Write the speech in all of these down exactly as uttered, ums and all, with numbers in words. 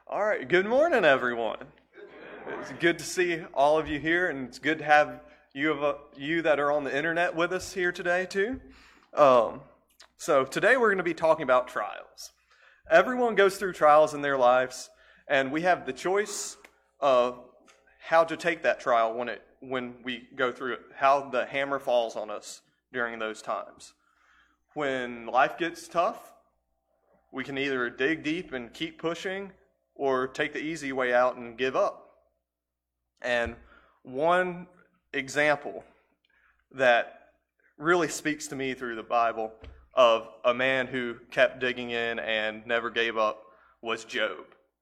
All right, good morning, everyone. It's good to see all of you here, and it's good to have you of uh, you that are on the internet with us here today, too. Um, so today we're going to be talking about trials. Everyone goes through trials in their lives, and we have the choice of how to take that trial when it when we go through it, how the hammer falls on us during those times. When life gets tough, we can either dig deep and keep pushing, or take the easy way out and give up. And one example that really speaks to me through the Bible of a man who kept digging in and never gave up was Job.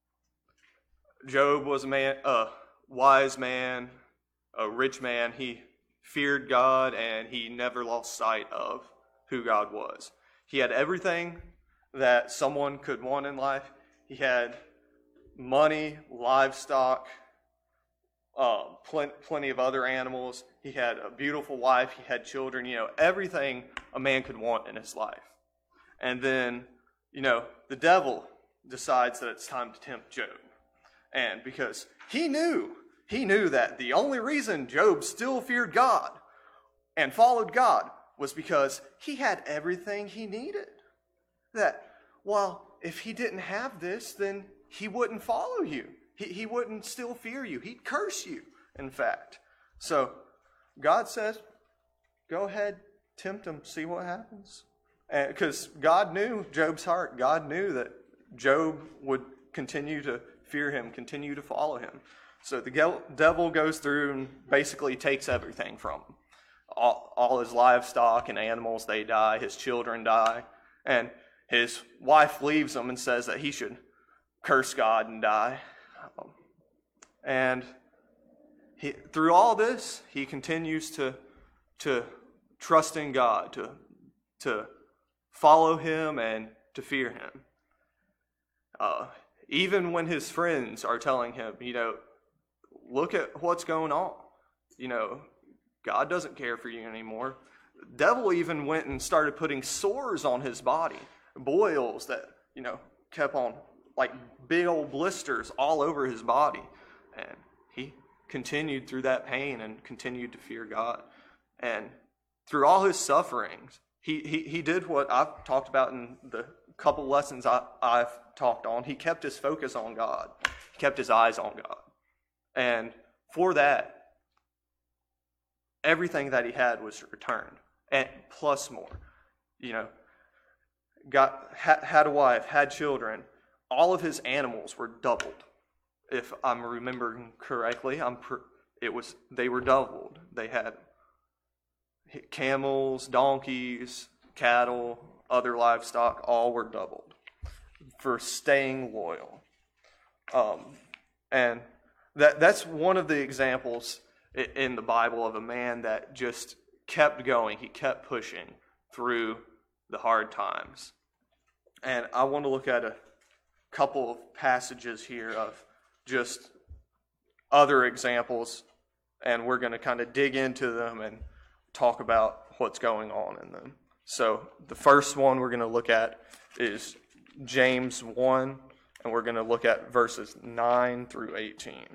Job was a man, a wise man, a rich man. He feared God, and he never lost sight of who God was. He had everything that someone could want in life. He had money, livestock, uh, pl- plenty of other animals. He had a beautiful wife. He had children. You know, everything a man could want in his life. And then, you know, the devil decides that it's time to tempt Job. And because he knew, he knew that the only reason Job still feared God and followed God was because he had everything he needed. That, well, if he didn't have this, then he wouldn't follow you. He, he wouldn't still fear you. He'd curse you, in fact. So God says, go ahead, tempt him, see what happens. Because God knew Job's heart. God knew that Job would continue to fear him, continue to follow him. So the devil goes through and basically takes everything from him. All, all his livestock and animals, they die. His children die. And his wife leaves him and says that he should curse God and die. Um, and he, through all this, he continues to to trust in God, to to follow him and to fear him. Uh, even when his friends are telling him, you know, look at what's going on. You know, God doesn't care for you anymore. The devil even went and started putting sores on his body, boils that, you know, kept on like big old blisters all over his body. And he continued through that pain and continued to fear God. And through all his sufferings, he he, he did what I've talked about in the couple lessons I, I've talked on. He kept his focus on God. He kept his eyes on God. And for that, everything that he had was returned, and plus more. You know, got had, had a wife, had children. All of his animals were doubled. If I'm remembering correctly, I'm pr- it was they were doubled. They had camels, donkeys, cattle, other livestock. All were doubled for staying loyal. Um, and that that's one of the examples in the Bible of a man that just kept going. He kept pushing through the hard times. And I want to look at a couple of passages here of just other examples, and we're going to kind of dig into them and talk about what's going on in them. So the first one we're going to look at is James one, and we're going to look at verses nine through eighteen.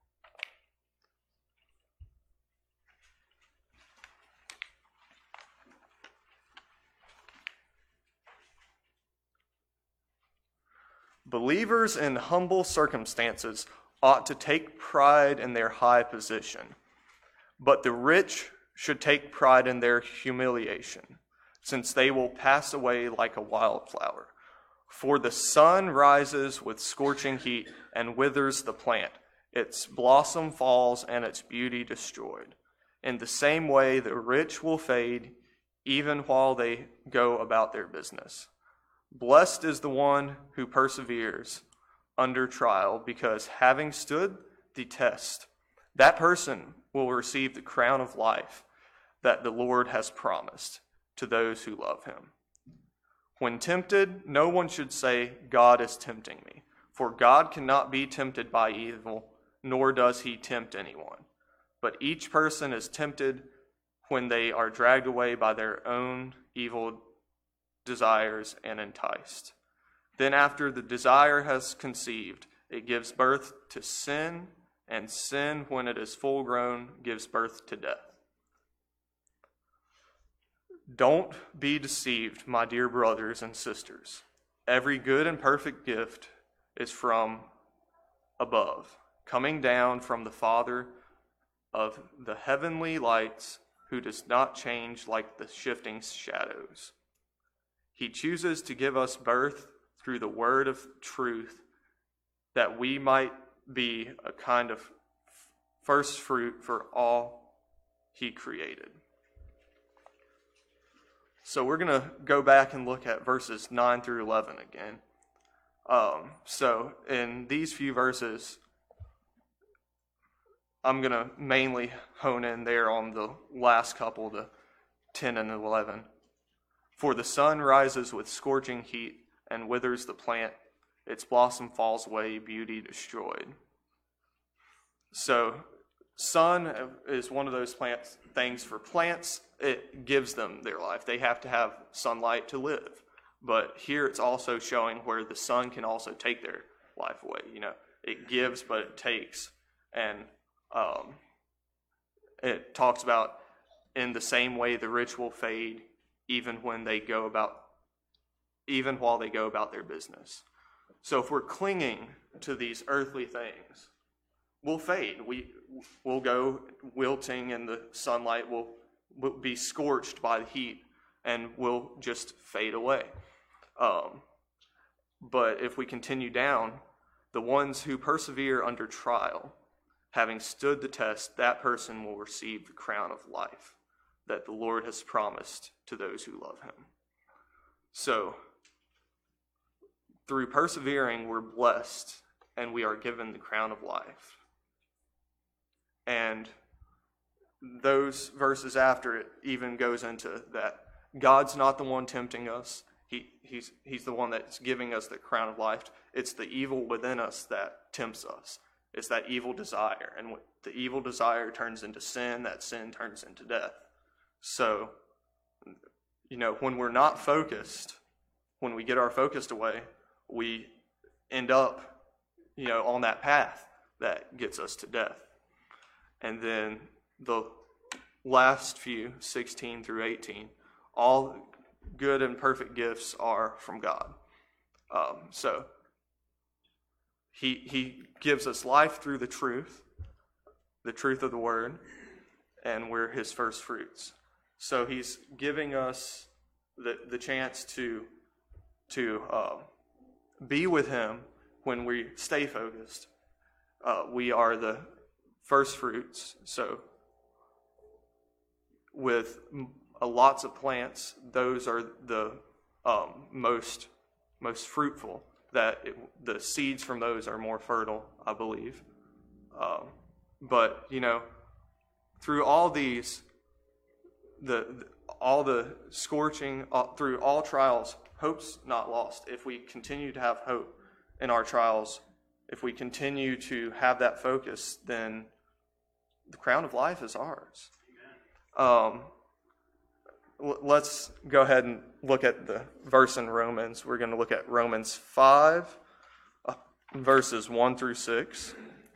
Believers in humble circumstances ought to take pride in their high position, but the rich should take pride in their humiliation, since they will pass away like a wildflower. For the sun rises with scorching heat and withers the plant. Its blossom falls and its beauty destroyed. In the same way, the rich will fade even while they go about their business. Blessed is the one who perseveres under trial, because having stood the test, that person will receive the crown of life that the Lord has promised to those who love him. When tempted, no one should say, God is tempting me, for God cannot be tempted by evil, nor does he tempt anyone. But each person is tempted when they are dragged away by their own evil desires and enticed. Then after the desire has conceived, It gives birth to sin, and sin, when it is full grown, gives birth to death. Don't be deceived, my dear brothers and sisters. Every good and perfect gift is from above, coming down from the Father of the heavenly lights, who does not change like the shifting shadows. He chooses to give us birth through the word of truth, that we might be a kind of first fruit for all he created. So we're going to go back and look at verses nine through eleven again. Um, so in these few verses, I'm going to mainly hone in there on the last couple, the ten and eleven. For the sun rises with scorching heat and withers the plant. Its blossom falls away, beauty destroyed. So sun is one of those plant things for plants. It gives them their life. They have to have sunlight to live. But here it's also showing where the sun can also take their life away. You know, it gives, but it takes. And um, it talks about in the same way the rich will fade, even when they go about, even while they go about their business. So if we're clinging to these earthly things, we'll fade. We will go wilting in the sunlight. We'll, we'll be scorched by the heat, and we'll just fade away. Um, but if we continue down, the ones who persevere under trial, having stood the test, that person will receive the crown of life that the Lord has promised to those who love him. So, through persevering, we're blessed, and we are given the crown of life. And those verses after it even goes into that God's not the one tempting us. He, he's, he's the one that's giving us the crown of life. It's the evil within us that tempts us. It's that evil desire. And the evil desire turns into sin. That sin turns into death. So, you know, when we're not focused, when we get our focus away, we end up, you know, on that path that gets us to death. And then the last few, sixteen through eighteen, all good and perfect gifts are from God. Um, so he he gives us life through the truth, the truth of the word, and we're his first fruits. So he's giving us the the chance to to uh, be with him when we stay focused. Uh, we are the first fruits. So with uh, lots of plants, those are the um, most most fruitful. That it, the seeds from those are more fertile, I believe. Um, but you know, through all these, the, the all the scorching, uh, through all trials, hope's not lost. If we continue to have hope in our trials, if we continue to have that focus, then the crown of life is ours. Um, l- let's go ahead and look at the verse in Romans. We're going to look at Romans five, uh, verses one through six.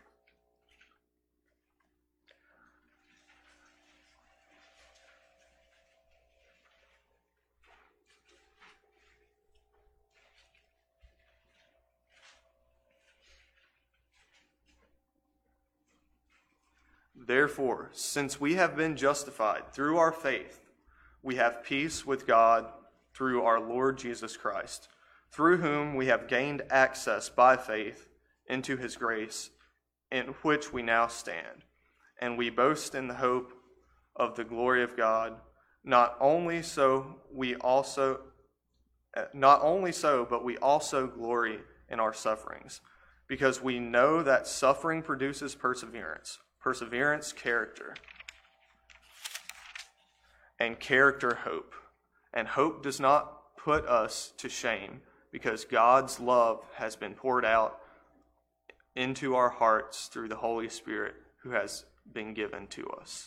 Therefore, since we have been justified through our faith, we have peace with God through our Lord Jesus Christ, through whom we have gained access by faith into his grace, in which we now stand. And we boast in the hope of the glory of God. Not only so, we also, not only so, but we also glory in our sufferings, because we know that suffering produces perseverance. Perseverance, character. And character, hope. And hope does not put us to shame, because God's love has been poured out into our hearts through the Holy Spirit who has been given to us.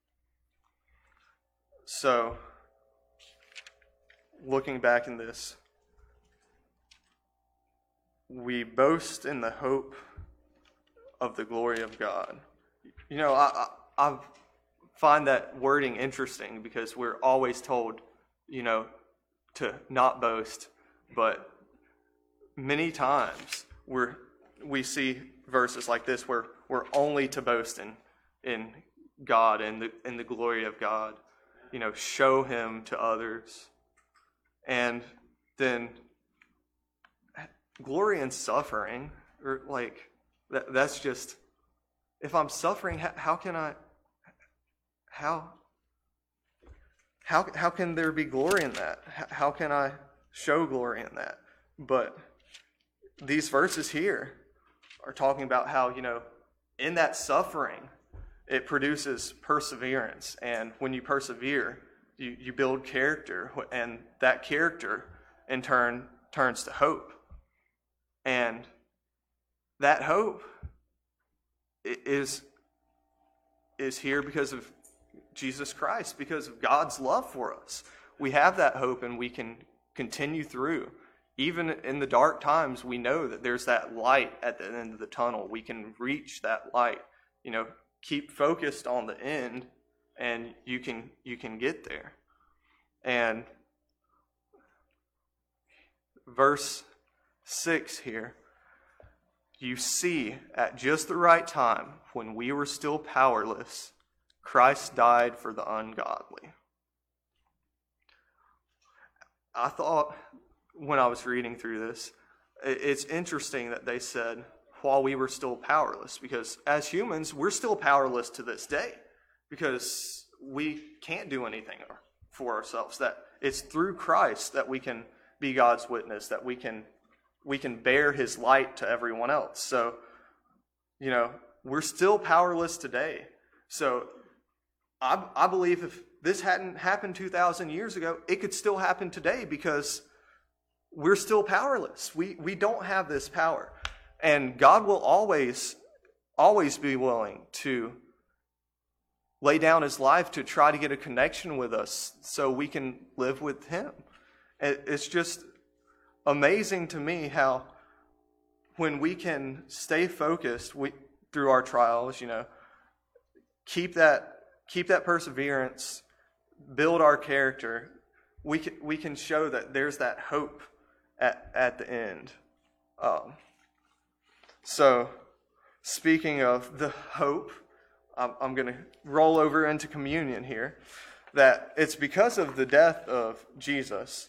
So, looking back in this, we boast in the hope of the glory of God. You know, I, I, I find that wording interesting because we're always told, you know, to not boast, but many times we're, we see verses like this where we're only to boast in, in God and the, in the glory of God, you know, show him to others. And then glory in suffering, or like, that, that's just, if I'm suffering, how, how can I, how, how, how can there be glory in that? How can I show glory in that? But these verses here are talking about how, you know, in that suffering, it produces perseverance. And when you persevere, you, you build character. And that character, in turn, turns to hope. And that hope is, is here because of Jesus Christ, because of God's love for us. We have that hope and we can continue through. Even in the dark times, we know that there's that light at the end of the tunnel. We can reach that light. You know, keep focused on the end and you can you can get there. And verse six here, you see, at just the right time, when we were still powerless, Christ died for the ungodly. I thought, when I was reading through this, it's interesting that they said, while we were still powerless, because as humans, we're still powerless to this day, because we can't do anything for ourselves. That it's through Christ that we can be God's witness, that we can we can bear his light to everyone else. So, you know, we're still powerless today. So I, I believe if this hadn't happened two thousand years ago, it could still happen today because we're still powerless. We we don't have this power. And God will always, always be willing to lay down his life to try to get a connection with us so we can live with him. It's just amazing to me how when we can stay focused we, through our trials, you know, keep that keep that perseverance, build our character, we can, we can show that there's that hope at, at the end. Um, so, speaking of the hope, I'm, I'm going to roll over into communion here, that it's because of the death of Jesus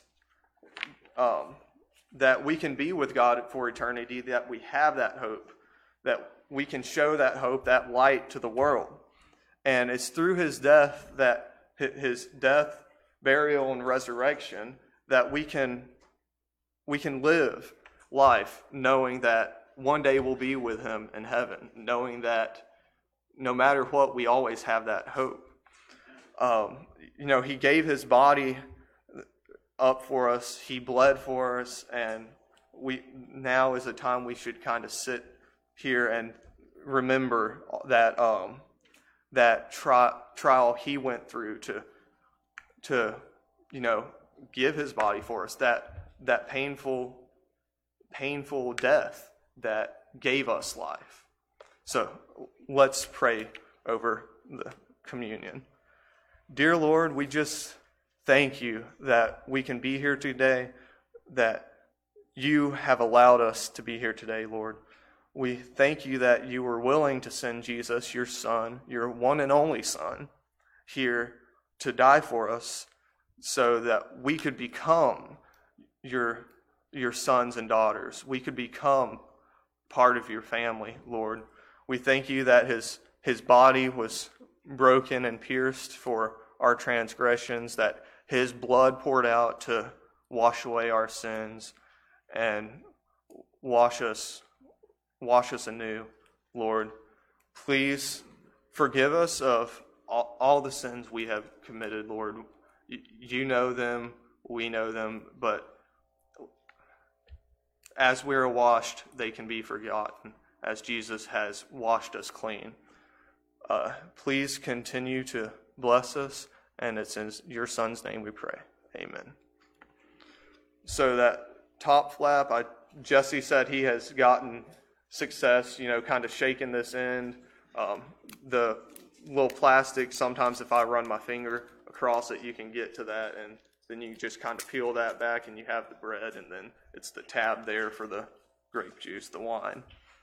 um, that we can be with God for eternity, that we have that hope, that we can show that hope, that light to the world. And it's through his death, that his death, burial, and resurrection, that we can we can live life knowing that one day we'll be with him in heaven, knowing that no matter what, we always have that hope. Um, you know, he gave his body up for us, he bled for us, and we now is a time we should kind of sit here and remember that um, that tri- trial he went through to to you know give his body for us, that that painful painful death that gave us life. So let's pray over the communion. Dear Lord, we just thank you that we can be here today, that you have allowed us to be here today, Lord. We thank you that you were willing to send Jesus, your Son, your one and only Son, here to die for us so that we could become your, your sons and daughters. We could become part of your family, Lord. We thank you that his, his body was broken and pierced for our transgressions, that his blood poured out to wash away our sins and wash us wash us anew, Lord. Please forgive us of all, all the sins we have committed, Lord. You know them, we know them, but as we are washed, they can be forgotten, as Jesus has washed us clean. Uh, please continue to bless us, and it's in your Son's name we pray. Amen. So that top flap, I Jesse said he has gotten success, you know, kind of shaking this end. Um, the little plastic, sometimes if I run my finger across it, you can get to that, and then you just kind of peel that back and you have the bread, and then it's the tab there for the grape juice, the wine.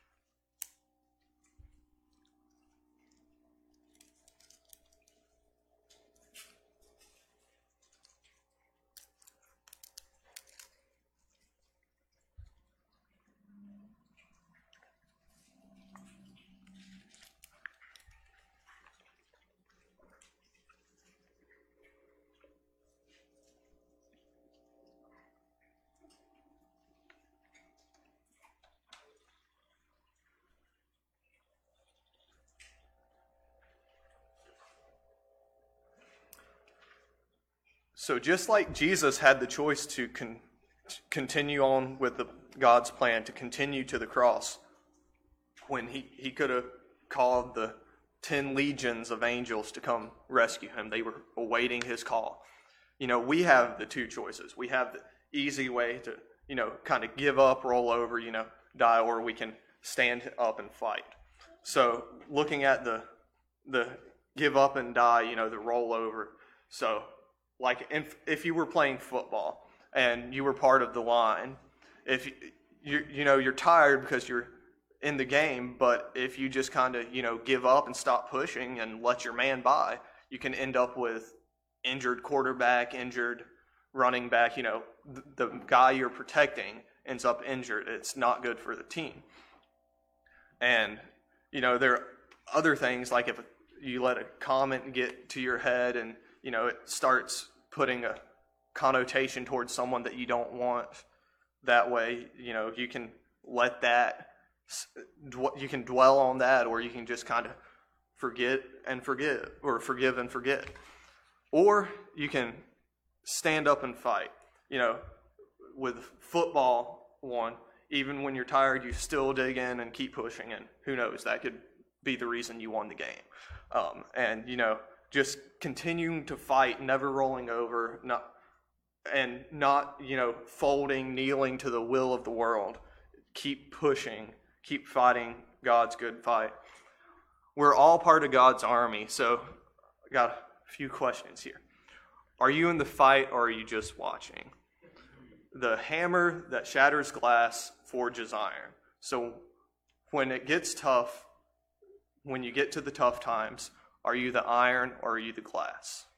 So just like Jesus had the choice to con- continue on with the, God's plan, to continue to the cross, when he, he could have called the ten legions of angels to come rescue him. They were awaiting his call. You know, we have the two choices. We have the easy way to, you know, kind of give up, roll over, you know, die, or we can stand up and fight. So looking at the the give up and die, you know, the roll over. So like if, if you were playing football and you were part of the line, if you, you, you know, you're tired because you're in the game, but if you just kind of, you know, give up and stop pushing and let your man by, you can end up with injured quarterback, injured running back, you know, the, the guy you're protecting ends up injured. It's not good for the team. And, you know, there are other things, like if you let a comment get to your head and, you know, it starts putting a connotation towards someone that you don't want, that way, you know, you can let that, you can dwell on that, or you can just kind of forget and forgive, or forgive and forget. Or you can stand up and fight. You know, with football, one, even when you're tired, you still dig in and keep pushing, and who knows, that could be the reason you won the game. Um, and, you know, just continuing to fight, never rolling over, not and not, you know, folding, kneeling to the will of the world. Keep pushing, keep fighting God's good fight. We're all part of God's army, so I got a few questions here. Are you in the fight, or are you just watching? The hammer that shatters glass forges iron. So when it gets tough, when you get to the tough times, are you the iron or are you the glass?